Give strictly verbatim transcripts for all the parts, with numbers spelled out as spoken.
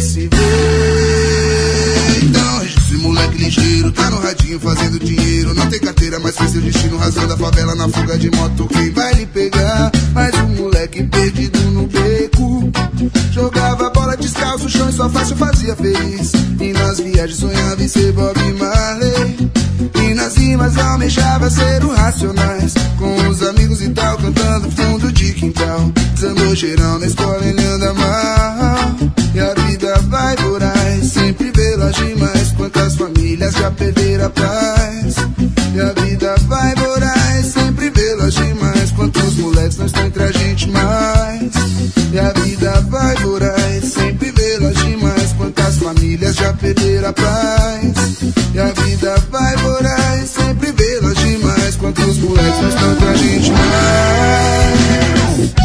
se vê. Então, esse moleque ligeiro tá no radinho fazendo dinheiro. Não tem carteira, mas fez seu destino, rasgando a favela na fuga de moto. Quem vai lhe pegar? Mais um moleque perdido no beco. Jogava bola descalço, chão e sua faixa fazia feliz. E nas viagens sonhava em ser Bob Marley. E nas rimas almejava ser o Racionais. Com os amigos e tal, cantando fundo de quintal. Desandou geral na escola, ele anda mal. E a vida vai voraz, sempre veloz demais. Quantas famílias já perderam a paz. E a vida vai voraz, sempre veloz demais. Quantos moleques não estão entre a gente mais. E a vida vai voraz, sempre veloz demais. Quantas famílias já perderam a paz. E a vida vai voraz, sempre veloz demais. Quantos moleques não estão entre a gente mais.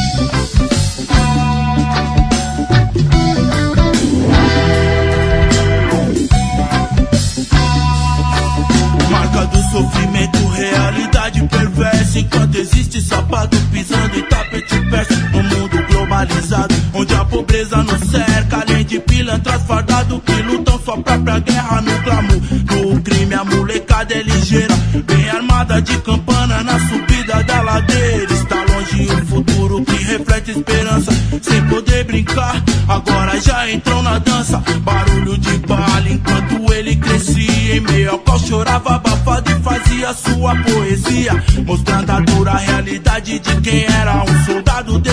Marca do sofrimento, realidade perversa. Enquanto existe sapato pisando em tapete persa. No mundo globalizado, onde a pobreza nos cerca. Além de pilantras fardados que lutam sua própria guerra no glamour. No crime a molecada é ligeira, bem armada de campana na subida da ladeira. Está longe o futuro que reflete esperança. Sem poder brincar, agora já entrou na dança. Barulho de bala enquanto ele crescia. Em meio ao qual chorava abafado e fazia sua poesia. Mostrando a dura realidade de quem era um soldado